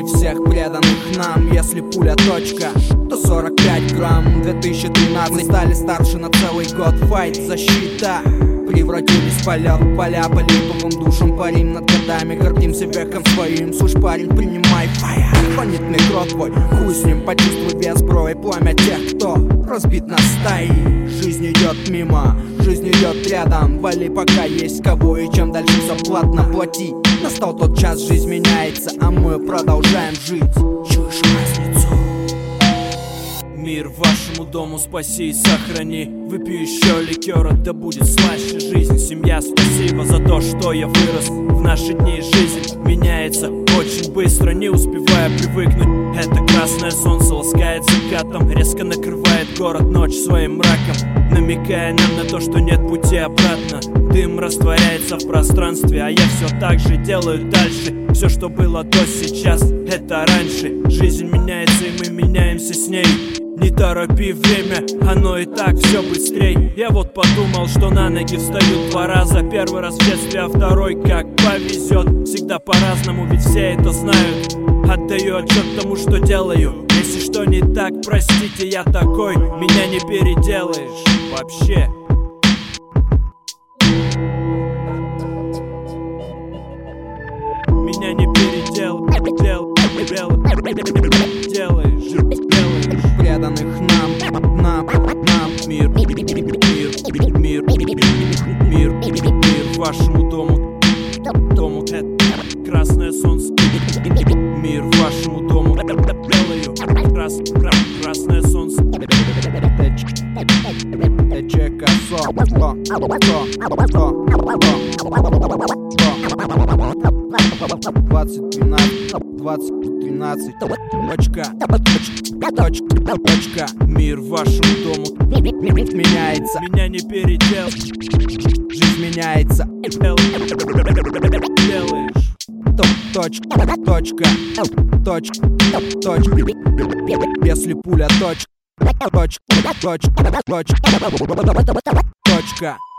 всех преданных нам. Если пуля точка, то 45 грамм. 2013 стали старше на целый год. Файт, защита, превратились в полет. Поля по липовым душам, парим над годами, гордимся веком своим. Слушай, парень, принимай фая. Хранит метро твой, хуй с ним, почувствуй вес брови. Пламя тех, кто разбит на стаи. Жизнь идет мимо, жизнь идет рядом. Вали, пока есть кого, и чем дальше заплатно плати. Настал тот час, жизнь меняется, а мы продолжаем жить. Чуешь разницу? Мир вашему дому спаси и сохрани. Выпью еще ликера, да будет слаще жизнь. Семья, спасибо за то, что я вырос. В наши дни жизнь меняется очень быстро, не успевая привыкнуть. Это красное солнце ласкает закатом, резко накрывает город ночь своим мраком, намекая нам на то, что нет пути обратно. Дым растворяется в пространстве, а я все так же делаю дальше. Все, что было до сейчас, это раньше. Жизнь меняется, и мы меняемся с ней. Не торопи время, оно и так все быстрей. Я вот подумал, что на ноги встаю 2 раза. Первый раз в детстве, а второй как повезет. Всегда по-разному, ведь все это знают. Отдаю отчет тому, что делаю. Если что не так, простите, я такой. Меня не переделаешь вообще. Меня не переделаешь. Преданных нам мир вашему дому, это красное солнце. Мир вашему дому, белою, красное солнце. ТЧК точка. Мир вашему дому меняется, меня не переделаешь. жизнь меняется. Делаешь. Точка. Если пуля точка.